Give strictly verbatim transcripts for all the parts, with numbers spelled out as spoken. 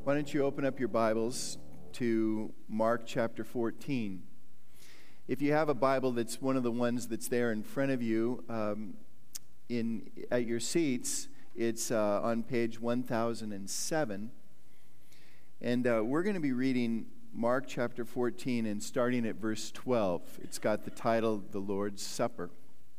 Why don't you open up your Bibles to Mark chapter fourteen. If you have a Bible that's one of the ones that's there in front of you um, in at your seats, it's uh, on page one thousand seven. And uh, we're going to be reading Mark chapter fourteen and starting at verse twelve. It's got the title, The Lord's Supper.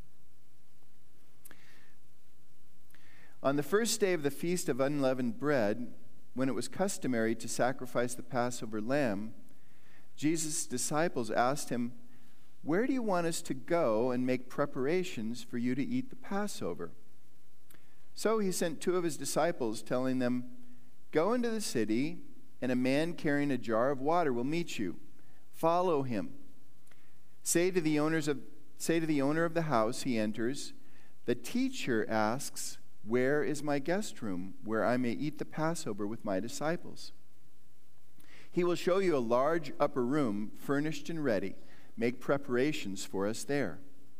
On the first day of the Feast of Unleavened Bread, when it was customary to sacrifice the Passover lamb, Jesus' disciples asked him, "Where do you want us to go and make preparations for you to eat the Passover?" So he sent two of his disciples, telling them, "Go into the city, and a man carrying a jar of water will meet you. Follow him. Say to the owners of say to the owner of the house he enters, 'The teacher asks, where is my guest room, where I may eat the Passover with my disciples?' He will show you a large upper room, furnished and ready. Make preparations for us there."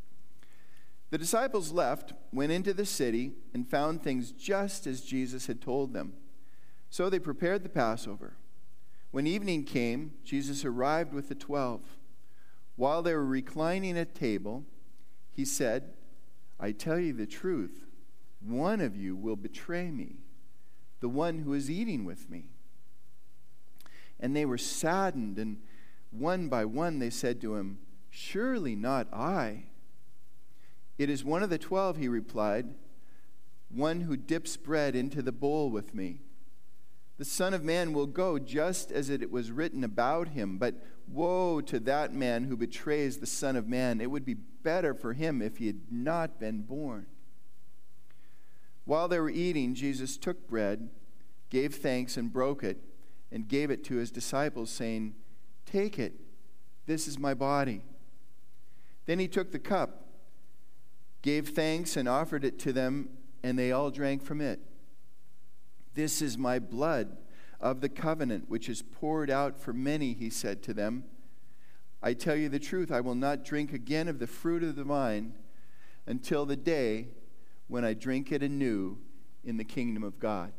The disciples left, went into the city, and found things just as Jesus had told them. So they prepared the Passover. When evening came, Jesus arrived with the twelve. While they were reclining at table, he said, "I tell you the truth. One of you will betray me, the one who is eating with me." And they were saddened, and one by one they said to him, "Surely not I." "It is one of the twelve," he replied, "one who dips bread into the bowl with me. The Son of Man will go just as it was written about him, but woe to that man who betrays the Son of Man. It would be better for him if he had not been born." While they were eating, Jesus took bread, gave thanks, and broke it, and gave it to his disciples, saying, "Take it, this is my body." Then he took the cup, gave thanks, and offered it to them, and they all drank from it. "This is my blood of the covenant, which is poured out for many," he said to them. "I tell you the truth, I will not drink again of the fruit of the vine until the day when I drink it anew in the kingdom of God."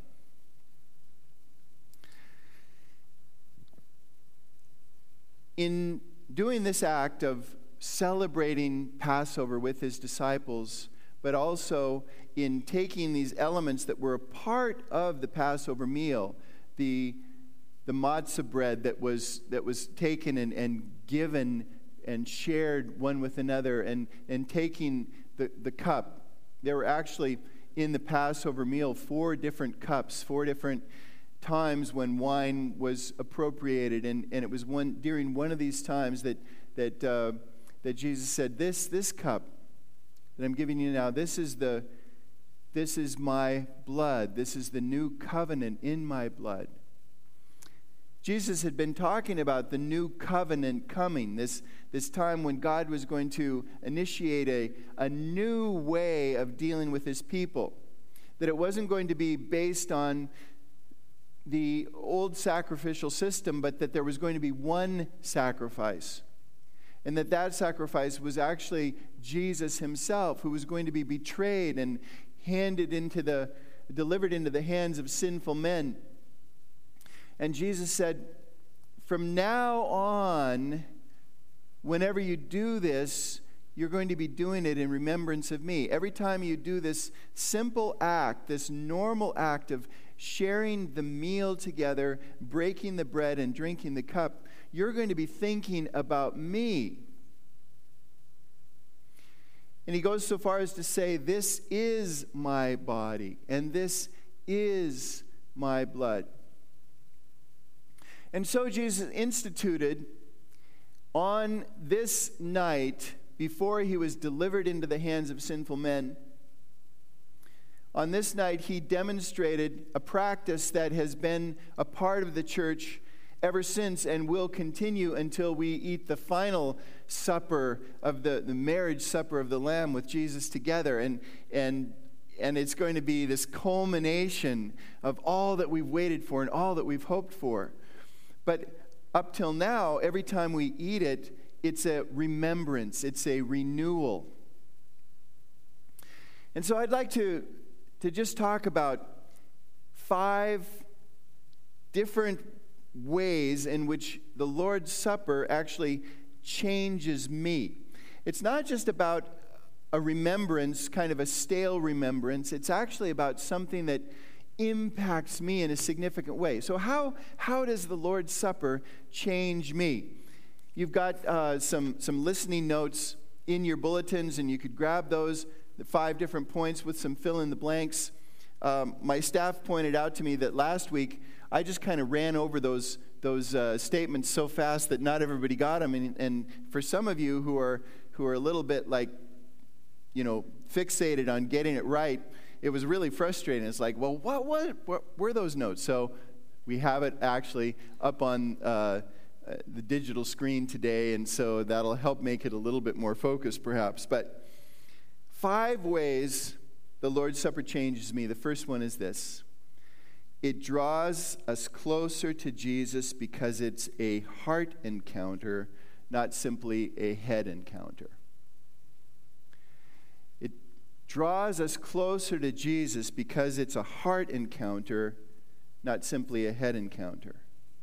In doing this act of celebrating Passover with his disciples, but also in taking these elements that were a part of the Passover meal, the, the matzah bread that was, that was taken and, and given and shared one with another, and, and taking the, the cup. There were actually, in the Passover meal, four different cups, four different times when wine was appropriated, and, and it was one during one of these times that that uh, that Jesus said, "This this cup that I'm giving you now, this is the this is my blood. This is the new covenant in my blood." Jesus had been talking about the new covenant coming, this, this time when God was going to initiate a, a new way of dealing with his people. That it wasn't going to be based on the old sacrificial system, but that there was going to be one sacrifice. And that that sacrifice was actually Jesus himself, who was going to be betrayed and handed into the, delivered into the hands of sinful men. And Jesus said, "From now on, whenever you do this, you're going to be doing it in remembrance of me." Every time you do this simple act, this normal act of sharing the meal together, breaking the bread and drinking the cup, you're going to be thinking about me. And he goes so far as to say, "This is my body, and this is my blood." And so Jesus instituted on this night, before he was delivered into the hands of sinful men, on this night he demonstrated a practice that has been a part of the church ever since and will continue until we eat the final supper of the, the marriage supper of the Lamb with Jesus together. And, and, and it's going to be this culmination of all that we've waited for and all that we've hoped for. But up till now, every time we eat it, it's a remembrance, it's a renewal. And so I'd like to, to just talk about five different ways in which the Lord's Supper actually changes me. It's not just about a remembrance, kind of a stale remembrance. It's actually about something that impacts me in a significant way. So how, how does the Lord's Supper change me? You've got uh, some, some listening notes in your bulletins, and you could grab those, the five different points with some fill-in-the-blanks. Um, my staff pointed out to me that last week I just kind of ran over those those uh, statements so fast that not everybody got them. And, and for some of you who are who are a little bit like, you know, fixated on getting it right, it was really frustrating. It's like, well, what what, what were those notes? So we have it actually up on uh, the digital screen today, and so that'll help make it a little bit more focused, perhaps. But five ways the Lord's Supper changes me. The first one is this. It draws us closer to Jesus because it's a heart encounter, not simply a head encounter. It draws us closer to Jesus because it's a heart encounter, not simply a head encounter.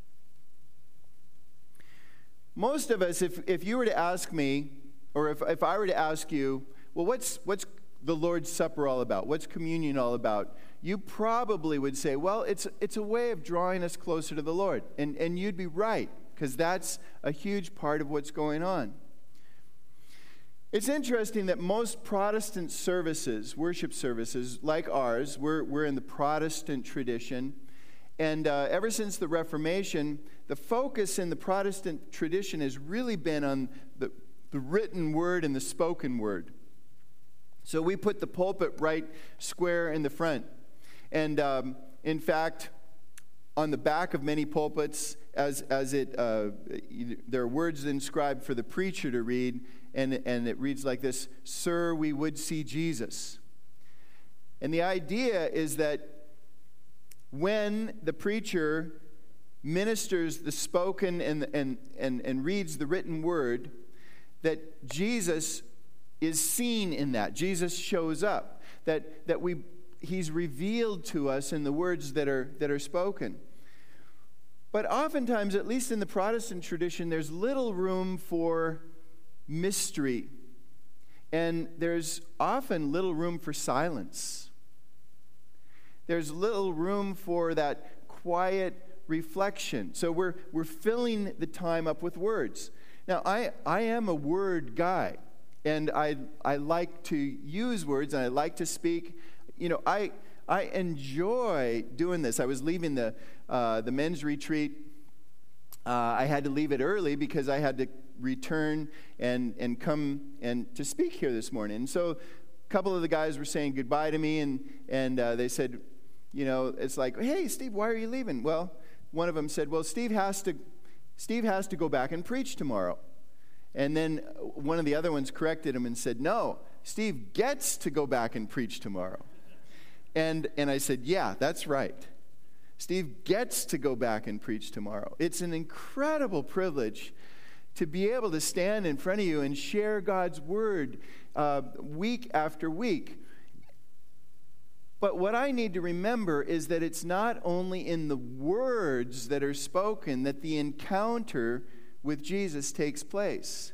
Most of us, if, if you were to ask me, or if, if I were to ask you, well, what's what's the Lord's Supper all about? What's communion all about? You probably would say, well, it's it's a way of drawing us closer to the Lord. And, and you'd be right, because that's a huge part of what's going on. It's interesting that most Protestant services, worship services like ours, we're, we're in the Protestant tradition. And uh, ever since the Reformation, the focus in the Protestant tradition has really been on the, the written word and the spoken word. So we put the pulpit right square in the front. And um, in fact, on the back of many pulpits, as as it uh, there are words inscribed for the preacher to read, and, and it reads like this: "Sir, we would see Jesus." And the idea is that when the preacher ministers the spoken and, and, and, and reads the written word, that Jesus is seen in that. Jesus shows up. That that we he's revealed to us in the words that are that are spoken. But oftentimes, at least in the Protestant tradition, there's little room for mystery. And there's often little room for silence. There's little room for that quiet reflection. So we're we're filling the time up with words. Now, I, I am a word guy. And I I like to use words, and I like to speak. You know, I I enjoy doing this. I was leaving the uh, the men's retreat. Uh, I had to leave it early because I had to return and and come and to speak here this morning. And so, a couple of the guys were saying goodbye to me, and and uh, they said, you know, it's like, hey, Steve, why are you leaving? Well, one of them said, well, Steve has to Steve has to go back and preach tomorrow. And then one of the other ones corrected him and said, no, Steve gets to go back and preach tomorrow. And and I said, yeah, that's right. Steve gets to go back and preach tomorrow. It's an incredible privilege to be able to stand in front of you and share God's word uh, week after week. But what I need to remember is that it's not only in the words that are spoken that the encounter with Jesus takes place.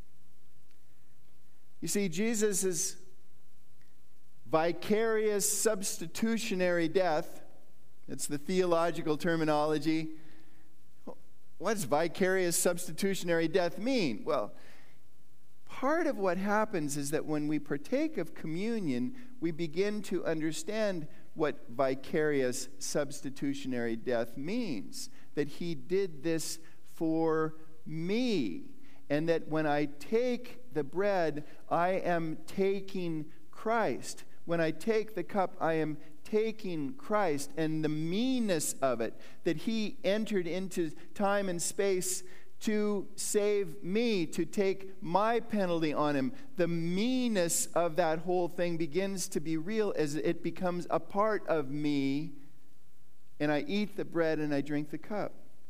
You see, Jesus' vicarious substitutionary death, it's the theological terminology. What does vicarious substitutionary death mean? Well, part of what happens is that when we partake of communion, we begin to understand what vicarious substitutionary death means. That he did this for me, and that when I take the bread, I am taking Christ. When I take the cup, I am taking Christ, and the meanness of it, that he entered into time and space to save me, to take my penalty on him. The meanness of that whole thing begins to be real as it becomes a part of me, and I eat the bread and I drink the cup.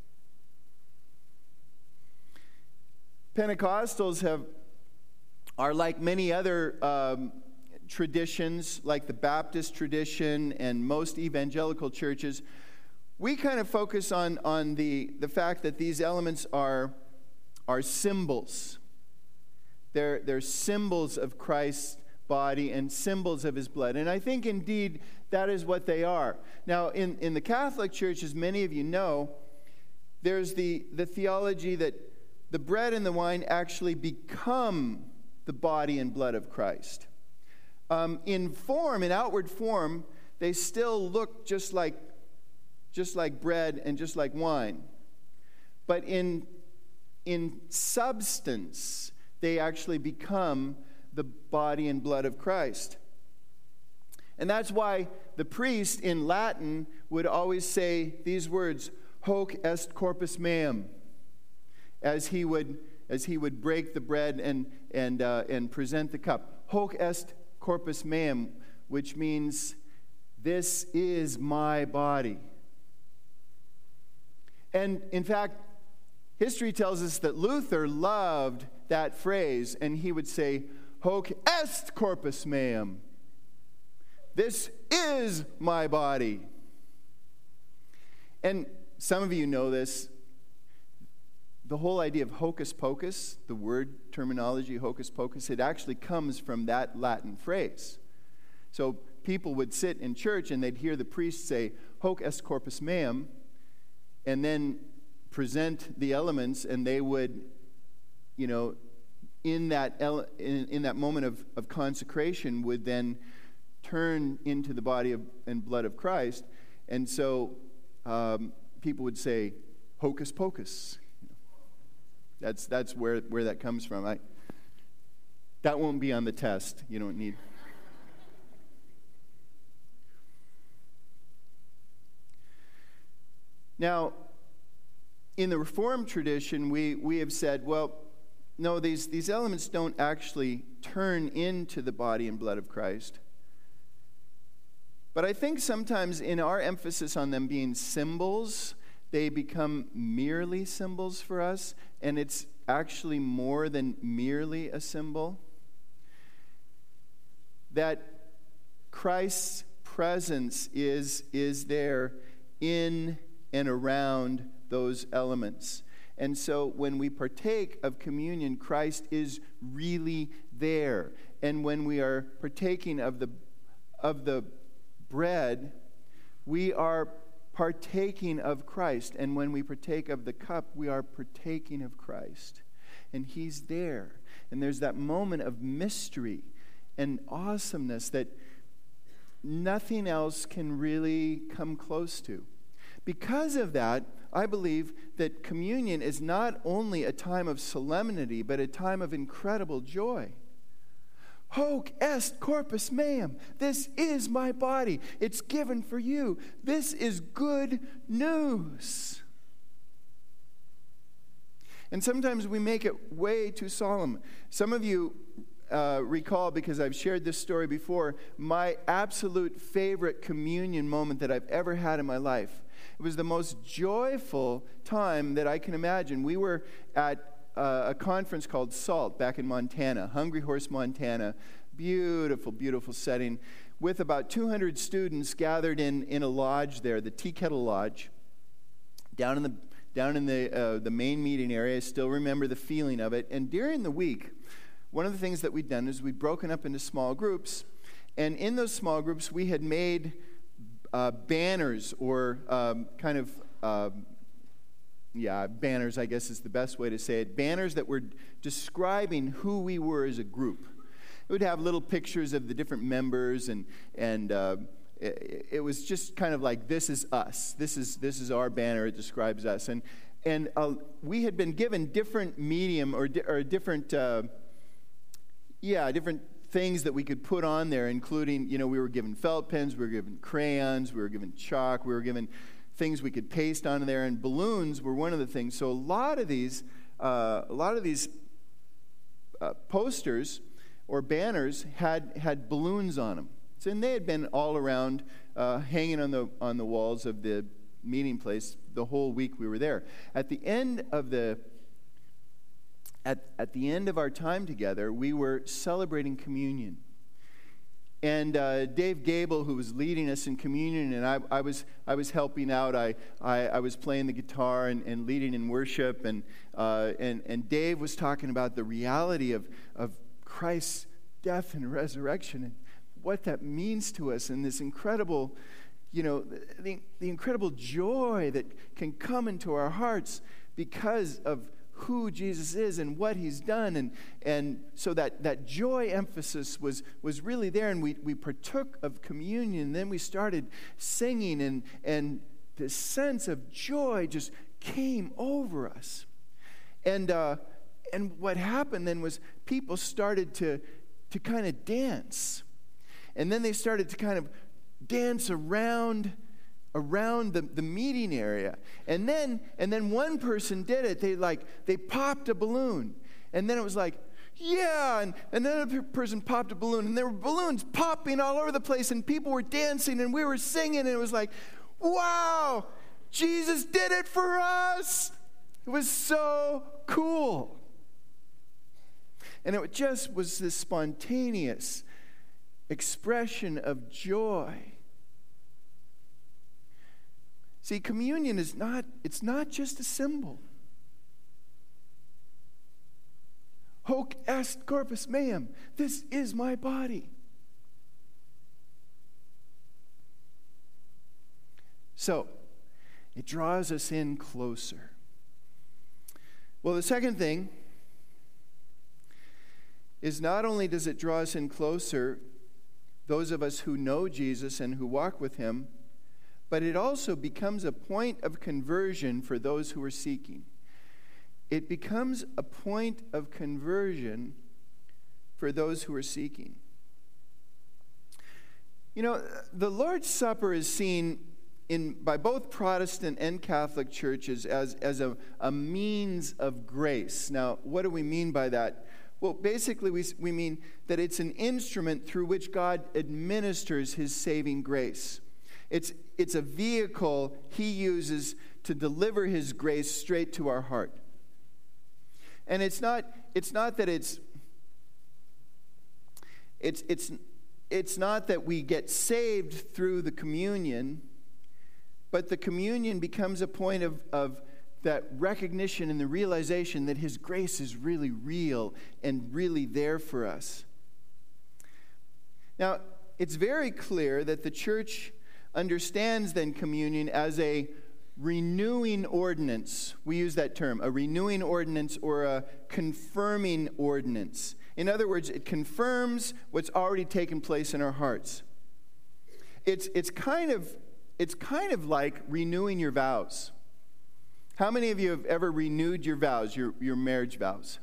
Pentecostals have are like many other um, traditions, like the Baptist tradition and most evangelical churches. we kind of focus on, on the, the fact that these elements are, are symbols. They're, they're symbols of Christ's body and symbols of his blood. And I think indeed that is what they are. Now, in, in the Catholic Church, as many of you know, there's the, the theology that the bread and the wine actually become the body and blood of Christ. Um, in form, in outward form, they still look just like, just like bread and just like wine. But in, in substance, they actually become the body and blood of Christ. And that's why the priest in Latin would always say these words, hoc est corpus meum, as he would as he would break the bread and and uh, and present the cup. Hoc est corpus meum, which means this is my body. And in fact, history tells us that Luther loved that phrase, and he would say, hoc est corpus meum. This is my body. And some of you know this. The whole idea of hocus pocus, the word terminology hocus pocus, it actually comes from that Latin phrase. So people would sit in church and they'd hear the priest say, hoc est corpus meum, and then present the elements, and they would, you know, in that ele- in, in that moment of, of consecration, would then turn into the body of, and blood of Christ. And so um, people would say, hocus pocus. That's that's where, where that comes from. I, that won't be on the test. You don't need. Now, in the Reformed tradition, we, we have said, well, no, these, these elements don't actually turn into the body and blood of Christ. But I think sometimes in our emphasis on them being symbols, they become merely symbols for us, and it's actually more than merely a symbol. That Christ's presence is, is there in and around those elements. And so when we partake of communion, Christ is really there. And when we are partaking of the of the bread, we are partaking of Christ. And when we partake of the cup, we are partaking of Christ. And he's there. And there's that moment of mystery and awesomeness that nothing else can really come close to. Because of that, I believe that communion is not only a time of solemnity, but a time of incredible joy. Hoc est corpus meum. This is my body. It's given for you. This is good news. And sometimes we make it way too solemn. Some of you uh, recall, because I've shared this story before, my absolute favorite communion moment that I've ever had in my life. It was the most joyful time that I can imagine. We were at uh, a conference called SALT back in Montana, Hungry Horse, Montana. Beautiful, beautiful setting, with about two hundred students gathered in, in a lodge there, the Tea Kettle Lodge, down in the down in the uh, the main meeting area. I still remember the feeling of it. And during the week, one of the things that we'd done is we'd broken up into small groups, and in those small groups we had made Uh, banners or um, kind of, uh, yeah, banners, I guess is the best way to say it. Banners that were describing who we were as a group. It would have little pictures of the different members, and and uh, it, it was just kind of like, this is us. This is this is our banner. It describes us. And and uh, we had been given different medium or di- or different, uh, yeah, different. things that we could put on there, including, you know, we were given felt pens, we were given crayons, we were given chalk, we were given things we could paste on there, and balloons were one of the things. So a lot of these, uh, a lot of these uh, posters or banners had had balloons on them. So, and they had been all around, uh, hanging on the on the walls of the meeting place the whole week we were there. At the end of the At, at the end of our time together, we were celebrating communion. And uh, Dave Gable, who was leading us in communion, and I, I was I was helping out. I I, I was playing the guitar and, and leading in worship, and uh, and and Dave was talking about the reality of of Christ's death and resurrection and what that means to us, and this incredible, you know, the the incredible joy that can come into our hearts because of who Jesus is and what he's done. And and so that, that joy emphasis was, was really there, and we, we partook of communion, and then we started singing, and, and this sense of joy just came over us. And uh, and what happened then was people started to, to kind of dance. And then they started to kind of dance around around the, the meeting area. And then and then one person did it. They like they popped a balloon. And then it was like, yeah, and, and another person popped a balloon, and there were balloons popping all over the place, and people were dancing, and we were singing, and it was like, wow, Jesus did it for us. It was so cool. And it just was this spontaneous expression of joy. See, communion is not, it's not just a symbol. Hoc est corpus meum. This is my body. So, it draws us in closer. Well, the second thing is not only does it draw us in closer, those of us who know Jesus and who walk with him, but it also becomes a point of conversion for those who are seeking. It becomes a point of conversion for those who are seeking. You know, the Lord's Supper is seen in by both Protestant and Catholic churches as, as a, a means of grace. Now, what do we mean by that? Well, basically, we, we mean that it's an instrument through which God administers his saving grace. It's, it's a vehicle he uses to deliver his grace straight to our heart. And it's not, it's not that it's, it's, it's, it's not that we get saved through the communion, but the communion becomes a point of, of that recognition and the realization that his grace is really real and really there for us. Now, it's very clear that the church understands then communion as a renewing ordinance. We use that term, a renewing ordinance or a confirming ordinance. In other words, it confirms what's already taken place in our hearts. It's, it's, kind of, it's kind of like renewing your vows. How many of you have ever renewed your vows, your, your marriage vows?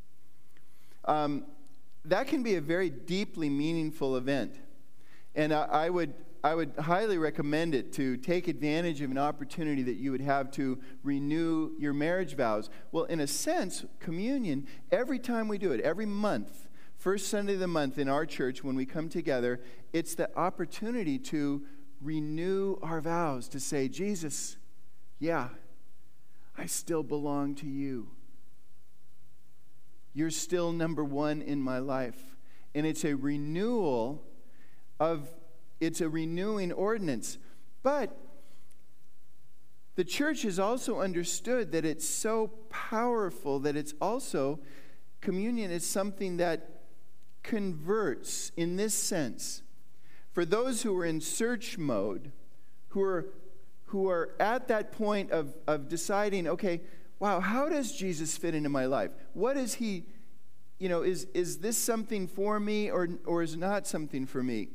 Um, that can be a very deeply meaningful event. And I, I would I would highly recommend it to take advantage of an opportunity that you would have to renew your marriage vows. Well, in a sense, communion, every time we do it, every month, first Sunday of the month in our church when we come together, it's the opportunity to renew our vows, to say, Jesus, yeah, I still belong to you. You're still number one in my life. And it's a renewal of It's a renewing ordinance. But the church has also understood that it's so powerful that it's also, communion is something that converts in this sense. For those who are in search mode, who are, who are at that point of, of deciding, okay, wow, how does Jesus fit into my life? What is he, you know, is, is this something for me or, or is it not something for me?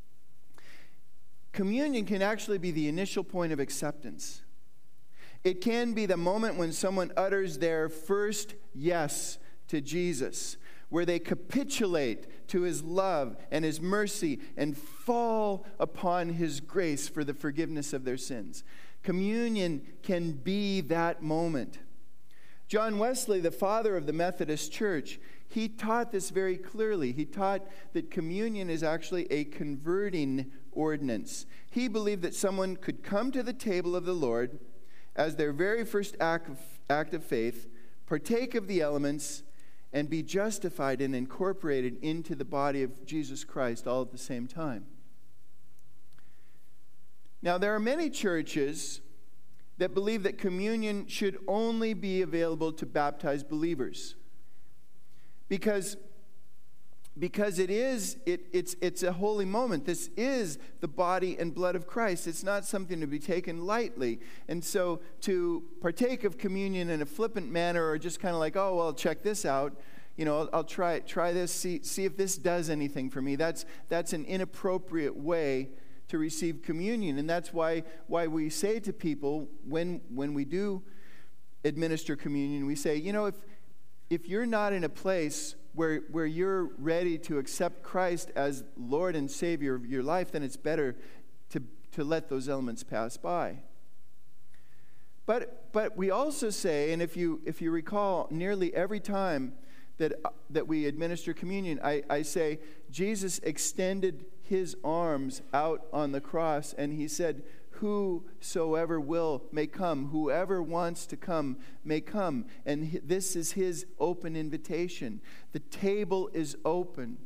Communion can actually be the initial point of acceptance. It can be the moment when someone utters their first yes to Jesus, where they capitulate to his love and his mercy and fall upon his grace for the forgiveness of their sins. Communion can be that moment. John Wesley, the father of the Methodist Church, he taught this very clearly. He taught that communion is actually a converting ordinance. He believed that someone could come to the table of the Lord as their very first act of, act of faith, partake of the elements, and be justified and incorporated into the body of Jesus Christ all at the same time. Now, there are many churches that believe that communion should only be available to baptized believers. Because, because it is, it, it's, it's a holy moment. This is the body and blood of Christ. It's not something to be taken lightly. And so to partake of communion in a flippant manner, or just kind of like, oh, well, check this out, you know, I'll, I'll try try this, see, see if this does anything for me. That's, that's an inappropriate way to receive communion. And that's why why we say to people when when we do administer communion, we say, you know, if if you're not in a place where where you're ready to accept Christ as Lord and Savior of your life, then it's better to to let those elements pass by. But but we also say, and if you if you recall, nearly every time that that we administer communion, I, I say Jesus extended his arms out on the cross, and he said, whosoever will may come. Whoever wants to come may come. And this is his open invitation. The table is open.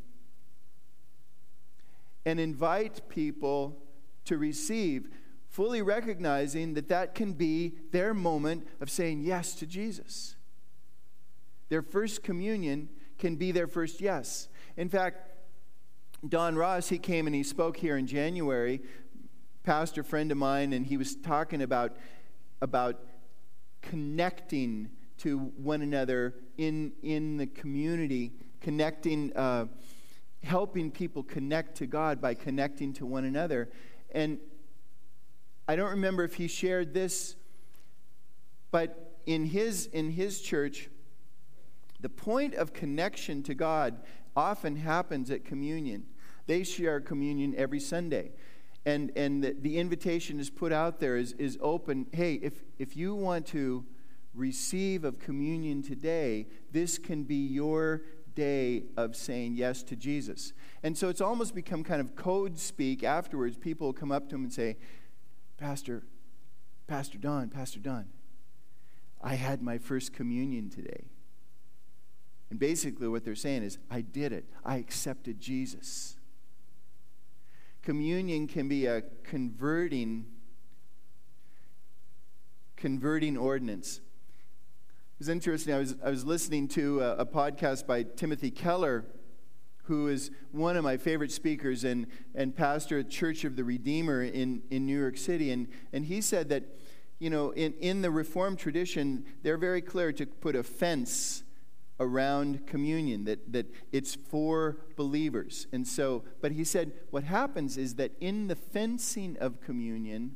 And invite people to receive, fully recognizing that that can be their moment of saying yes to Jesus. Their first communion can be their first yes. In fact, Don Ross, he came and he spoke here in January, pastor friend of mine, and he was talking about, about connecting to one another in, in the community, connecting, uh, helping people connect to God by connecting to one another. And I don't remember if he shared this, but in his in his church, the point of connection to God often happens at communion. They share communion every Sunday. And and the, the invitation is put out there, is, is open. Hey, if, if you want to receive of communion today, this can be your day of saying yes to Jesus. And so it's almost become kind of code speak afterwards. People will come up to him and say, Pastor, Pastor Don, Pastor Don, I had my first communion today. And basically what they're saying is, I did it. I accepted Jesus. Communion can be a converting, converting ordinance. It was interesting. I was I was listening to a, a podcast by Timothy Keller, who is one of my favorite speakers and, and pastor at Church of the Redeemer in, in New York City. And, and he said that, you know, in, in the Reformed tradition, they're very clear to put a fence around communion, that, that it's for believers. And so, but he said what happens is that in the fencing of communion,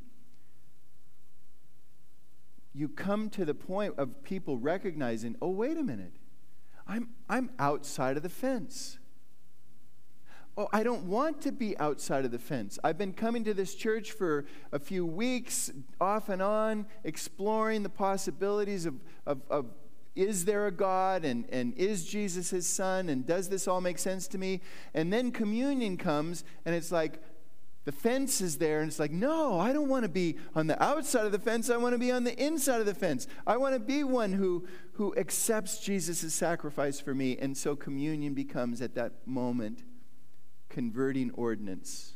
you come to the point of people recognizing, oh, wait a minute, I'm I'm outside of the fence. Oh, I don't want to be outside of the fence. I've been coming to this church for a few weeks, off and on, exploring the possibilities of, of, of is there a God, and, and is Jesus his son, and does this all make sense to me? And then communion comes, and it's like the fence is there, and it's like, no, I don't want to be on the outside of the fence. I want to be on the inside of the fence. I want to be one who, who accepts Jesus' sacrifice for me. And so communion becomes, at that moment, converting ordinance.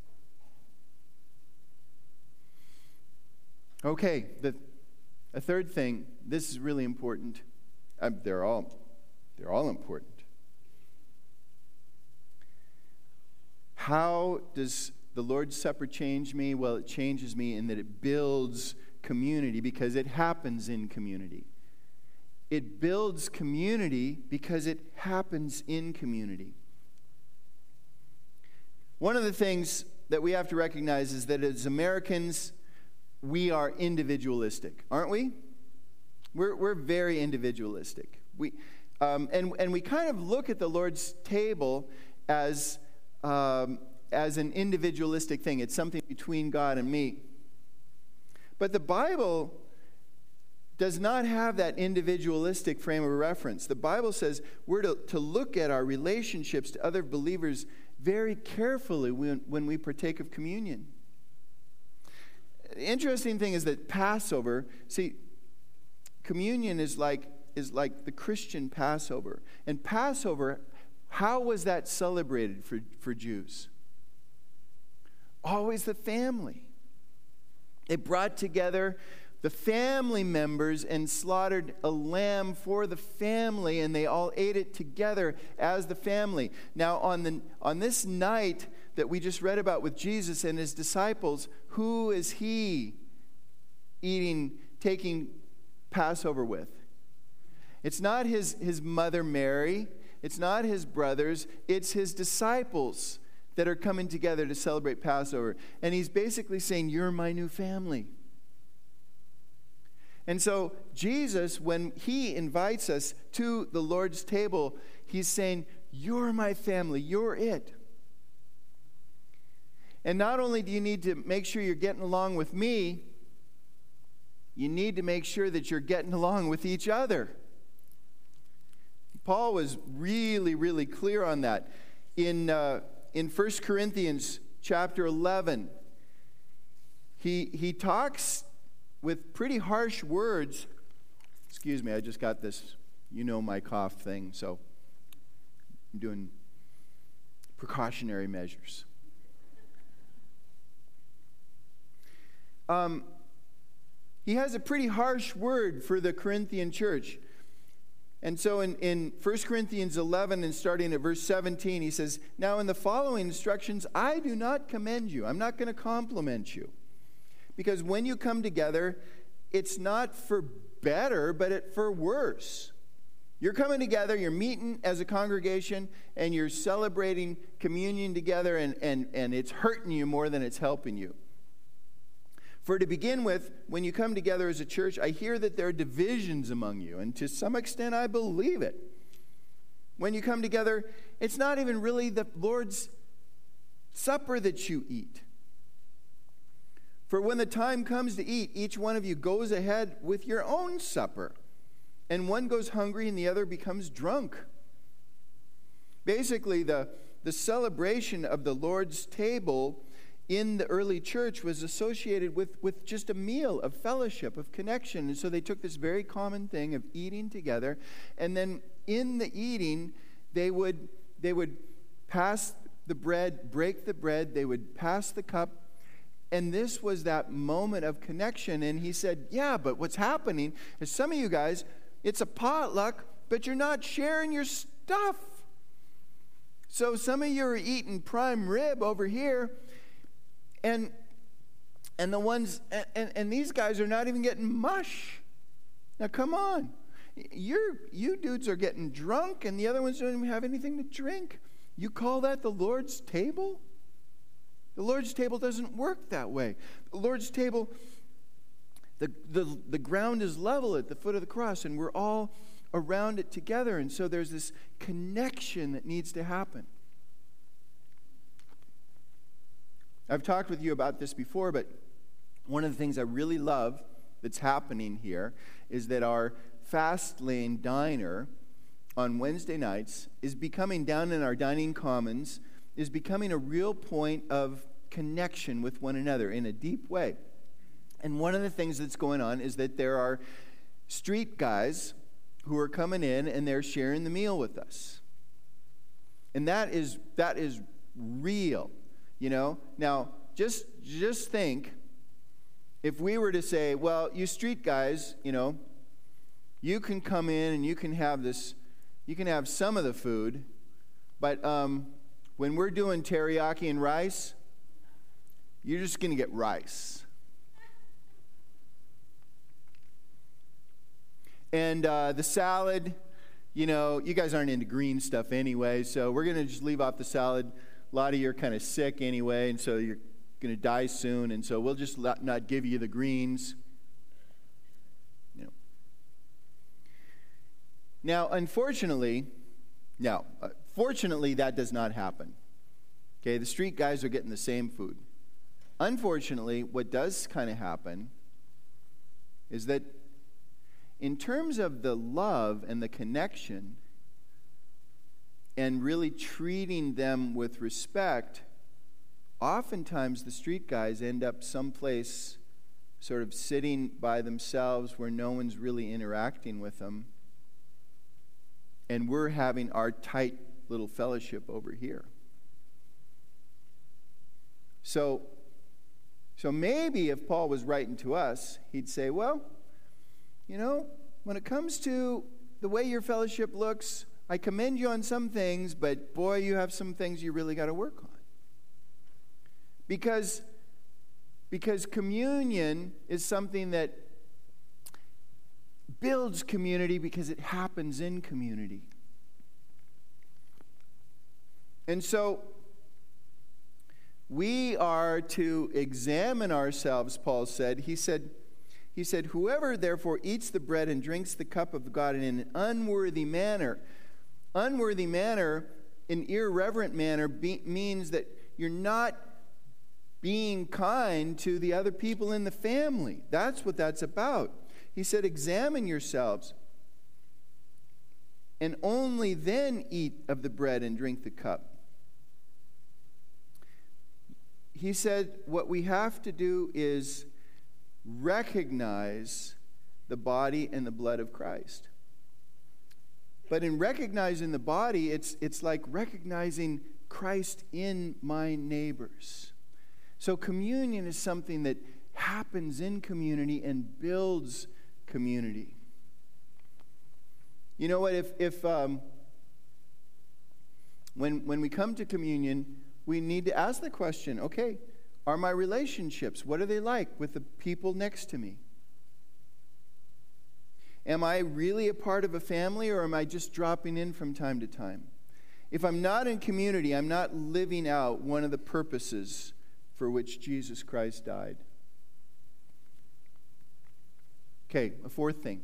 Okay, the a third thing, this is really important. Um, they're all they're all important. How does the Lord's Supper change me? Well, it changes me in that it builds community because it happens in community. It builds community because it happens in community. One of the things that we have to recognize is that as Americans, we are individualistic, aren't we? We're we're very individualistic. We um, and and we kind of look at the Lord's table as um, as an individualistic thing. It's something between God and me. But the Bible does not have that individualistic frame of reference. The Bible says we're to, to look at our relationships to other believers very carefully when, when we partake of communion. The interesting thing is that Passover, see, communion is like is like the Christian Passover. And Passover, how was that celebrated for, for Jews? Always the family. They brought together the family members and slaughtered a lamb for the family, and they all ate it together as the family. Now, on the on this night that we just read about with Jesus and his disciples, who is he eating, taking Passover with? It's not his, his mother Mary. It's not his brothers. It's his disciples that are coming together to celebrate Passover. And he's basically saying, you're my new family. And so Jesus, when he invites us to the Lord's table, he's saying, you're my family, you're it. And not only do you need to make sure you're getting along with me, you need to make sure that you're getting along with each other. Paul was really, really clear on that. In, uh, in First Corinthians chapter eleven, he, he talks with pretty harsh words. Excuse me, I just got this, you know, my cough thing, so I'm doing precautionary measures. Um, he has a pretty harsh word for the Corinthian church. And so in, in First Corinthians eleven and starting at verse seventeen, he says, now in the following instructions, I do not commend you. I'm not going to compliment you. Because when you come together, it's not for better, but it for worse. You're coming together, you're meeting as a congregation, and you're celebrating communion together, and, and, and it's hurting you more than it's helping you. For to begin with, when you come together as a church, I hear that there are divisions among you, and to some extent I believe it. When you come together, it's not even really the Lord's Supper that you eat. For when the time comes to eat, each one of you goes ahead with your own supper, and one goes hungry and the other becomes drunk. Basically, the, the celebration of the Lord's table in the early church was associated with, with just a meal of fellowship, of connection. And so they took this very common thing of eating together, and then in the eating, they would, they would pass the bread, break the bread, they would pass the cup, and this was that moment of connection. And he said, yeah, but what's happening is some of you guys, it's a potluck, but you're not sharing your stuff. So some of you are eating prime rib over here, and and the ones, and, and these guys are not even getting mush. Now come on. You're, you dudes are getting drunk, and the other ones don't even have anything to drink. You call that the Lord's table? The Lord's table doesn't work that way. The Lord's table, the, the, the ground is level at the foot of the cross, and we're all around it together. And so there's this connection that needs to happen. I've talked with you about this before, but one of the things I really love that's happening here is that our Fast Lane Diner on Wednesday nights is becoming, down in our dining commons, is becoming a real point of connection with one another in a deep way. And one of the things that's going on is that there are street guys who are coming in and they're sharing the meal with us. And that is that is real, you know? Now, just just think if we were to say, well, you street guys, you know, you can come in and you can have this, you can have some of the food, but um when we're doing teriyaki and rice, you're just going to get rice. And uh, the salad, you know, you guys aren't into green stuff anyway, so we're going to just leave off the salad. A lot of you are kind of sick anyway, and so you're going to die soon, and so we'll just not give you the greens. You know. Now, unfortunately, now, uh, fortunately, that does not happen. Okay, the street guys are getting the same food. Unfortunately, what does kind of happen is that in terms of the love and the connection and really treating them with respect, oftentimes the street guys end up someplace sort of sitting by themselves where no one's really interacting with them. and we're having our tight little fellowship over here. So, so maybe if Paul was writing to us, he'd say, well, you know, when it comes to the way your fellowship looks, I commend you on some things, but boy, you have some things you really got to work on. Because, because communion is something that builds community because it happens in community. And so we are to examine ourselves, Paul said. He said, he said, whoever therefore eats the bread and drinks the cup of God in an unworthy manner, unworthy manner, an irreverent manner, be, means that you're not being kind to the other people in the family. That's what that's about. He said, examine yourselves, and only then eat of the bread and drink the cup. He said, what we have to do is recognize the body and the blood of Christ. But in recognizing the body, it's, it's like recognizing Christ in my neighbors. So communion is something that happens in community and builds community. You know what? If if um, when when we come to communion, we need to ask the question: okay, are my relationships, what are they like with the people next to me? Am I really a part of a family, or am I just dropping in from time to time? If I'm not in community, I'm not living out one of the purposes for which Jesus Christ died. Okay, a fourth thing.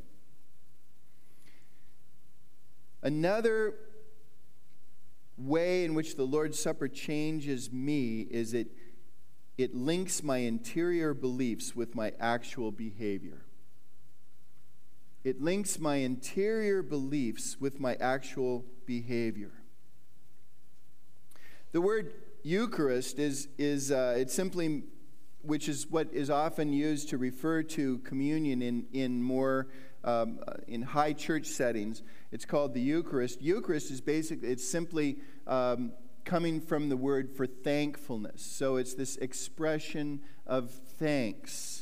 Another way in which the Lord's Supper changes me is it, it links my interior beliefs with my actual behavior. It links my interior beliefs with my actual behavior. The word Eucharist is, is uh, it simply, which is what is often used to refer to communion in, in more, um, in high church settings. It's called the Eucharist. Eucharist is basically, it's simply um, coming from the word for thankfulness. So it's this expression of thanks.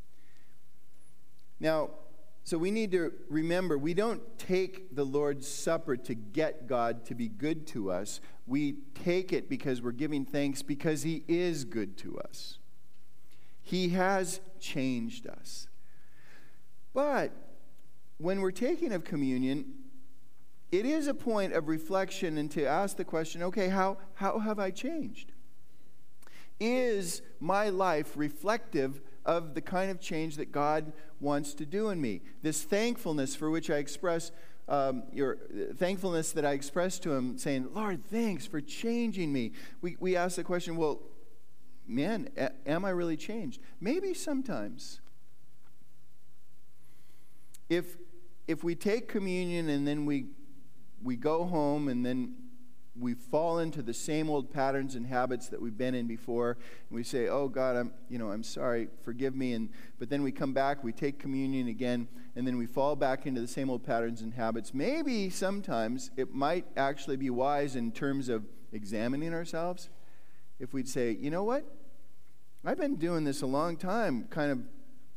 Now, so we need to remember, we don't take the Lord's Supper to get God to be good to us. We take it because we're giving thanks because He is good to us. He has changed us. But when we're taking of communion, it is a point of reflection and to ask the question, okay, how, how have I changed? Is my life reflective of the kind of change that God wants to do in me? This thankfulness for which I express, um, your thankfulness that I express to Him, saying, Lord, thanks for changing me. We, we ask the question, well, man, a- am I really changed? Maybe sometimes. If if we take communion and then we we go home and then we fall into the same old patterns and habits that we've been in before, and we say, "Oh God, I'm you know I'm sorry, forgive me," and but then we come back, we take communion again, and then we fall back into the same old patterns and habits. Maybe sometimes it might actually be wise in terms of examining ourselves if we'd say, "You know what? I've been doing this a long time, kind of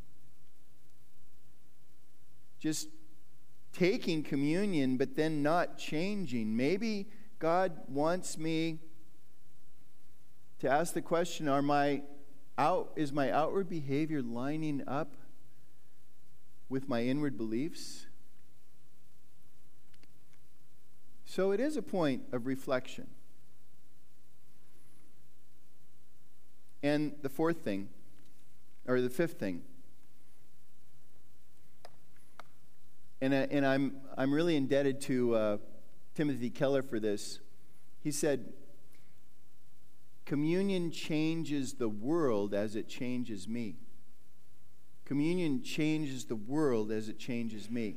just taking communion, but then not changing. Maybe God wants me to ask the question, are my out, is my outward behavior lining up with my inward beliefs?" So it is a point of reflection. And the fourth thing, or the fifth thing, and, uh, and I'm, I'm really indebted to uh, Timothy Keller for this. He said, communion changes the world as it changes me. Communion changes the world as it changes me.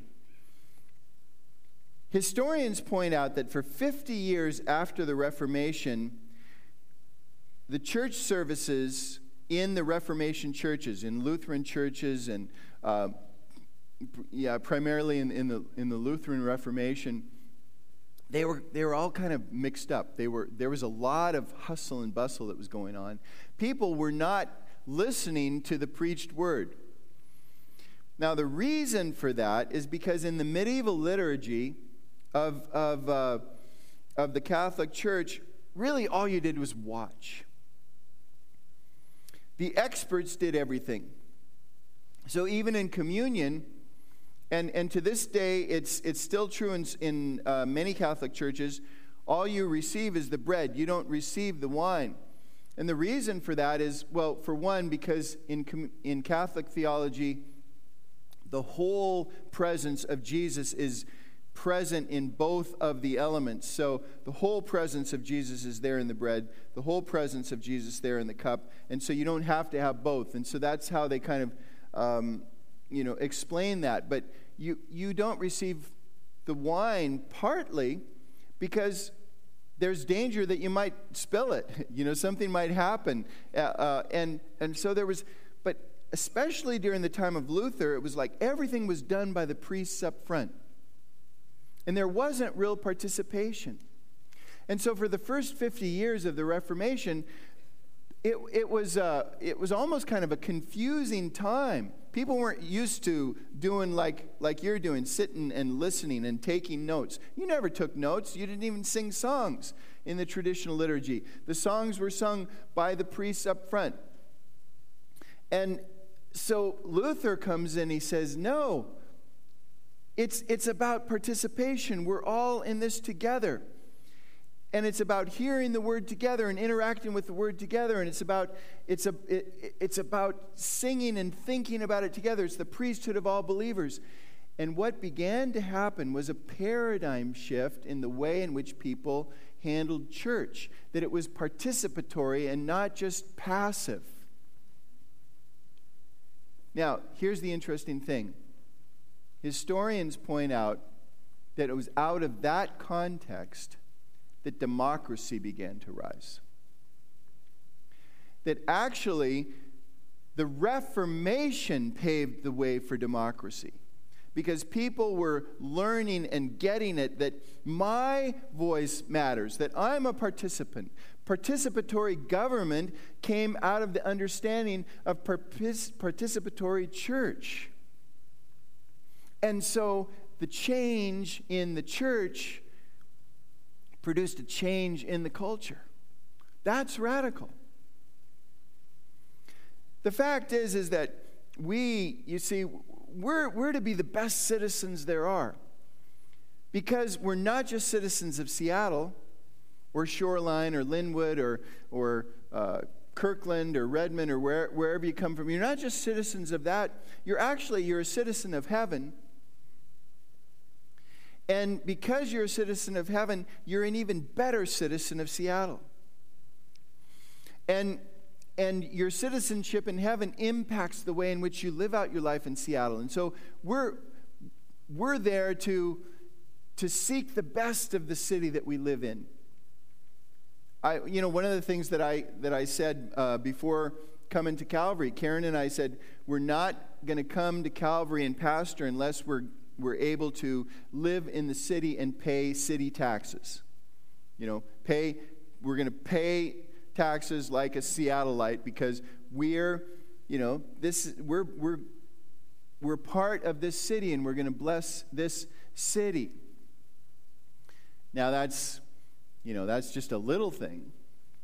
Historians point out that for fifty years after the Reformation, the church services in the Reformation churches, in Lutheran churches, and uh, yeah, primarily in, in the in the Lutheran Reformation, they were they were all kind of mixed up. They were there was a lot of hustle and bustle that was going on. People were not listening to the preached word. Now, the reason for that is because in the medieval liturgy of of uh, of the Catholic Church, really all you did was watch. The experts did everything. So even in communion, and, and to this day, it's it's still true in, in uh, many Catholic churches, all you receive is the bread. You don't receive the wine. And the reason for that is, well, for one, because in in Catholic theology, the whole presence of Jesus is present in both of the elements. So the whole presence of Jesus is there in the bread, the whole presence of Jesus there in the cup, and so you don't have to have both. And so that's how they kind of, um, you know, explain that. But you you don't receive the wine partly because there's danger that you might spill it. You know, something might happen, uh, uh, and and so there was, but especially during the time of Luther, it was like everything was done by the priests up front. And there wasn't real participation. And so for the first fifty years of the Reformation, it, it, was, uh, it was almost kind of a confusing time. People weren't used to doing like, like you're doing, sitting and listening and taking notes. You never took notes. You didn't even sing songs in the traditional liturgy. The songs were sung by the priests up front. And so Luther comes in, he says, no, It's it's about participation. We're all in this together. And it's about hearing the word together and interacting with the word together. And it's about it's a it, it's about singing and thinking about it together. It's the priesthood of all believers. And what began to happen was a paradigm shift in the way in which people handled church. That it was participatory and not just passive. Now, here's the interesting thing. Historians point out that it was out of that context that democracy began to rise. That actually, the Reformation paved the way for democracy. Because people were learning and getting it that my voice matters, that I'm a participant. Participatory government came out of the understanding of participatory church. And so the change in the church produced a change in the culture. That's radical. The fact is, is that we, you see, we're, we're to be the best citizens there are. Because we're not just citizens of Seattle or Shoreline or Linwood or, or uh, Kirkland or Redmond or where, wherever you come from. You're not just citizens of that. You're actually, you're a citizen of heaven. And because you're a citizen of heaven, you're an even better citizen of Seattle. And, and your citizenship in heaven impacts the way in which you live out your life in Seattle. And so we're, we're there to, to seek the best of the city that we live in. I, you know, one of the things that I, that I said uh, before coming to Calvary, Karen and I said, we're not going to come to Calvary and pastor unless we're we're able to live in the city and pay city taxes. You know, pay, we're going to pay taxes like a Seattleite because we're, you know, this, we're, we're, we're part of this city and we're going to bless this city. Now that's, you know, that's just a little thing.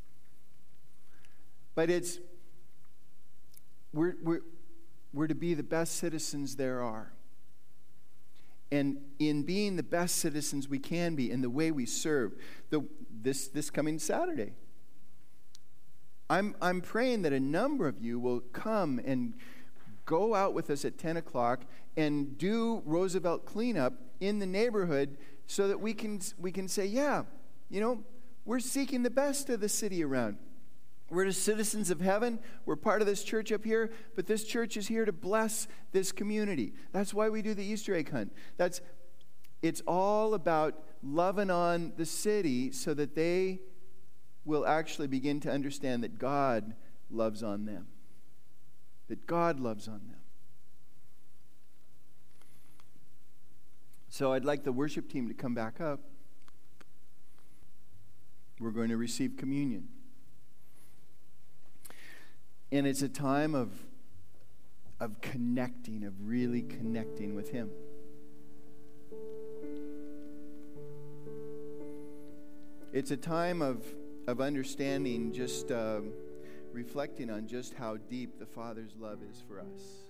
But it's, we're, we're, we're to be the best citizens there are. And in being the best citizens we can be in the way we serve, the, this, this coming Saturday, I'm, I'm praying that a number of you will come and go out with us at ten o'clock and do Roosevelt cleanup in the neighborhood so that we can, we can say, yeah, you know, we're seeking the best of the city around. We're the citizens of heaven. We're part of this church up here, but this church is here to bless this community. That's why we do the Easter egg hunt. That's, it's all about loving on the city so that they will actually begin to understand that God loves on them. That God loves on them. So I'd like the worship team to come back up. we're going to receive communion. And it's a time of, of connecting, of really connecting with Him. It's a time of, of understanding, just uh, reflecting on just how deep the Father's love is for us.